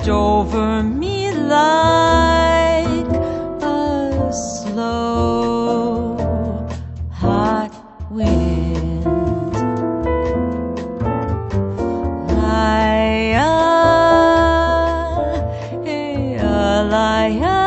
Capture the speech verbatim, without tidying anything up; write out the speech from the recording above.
swept over me like a slow, hot wind. Lia, eh, lia.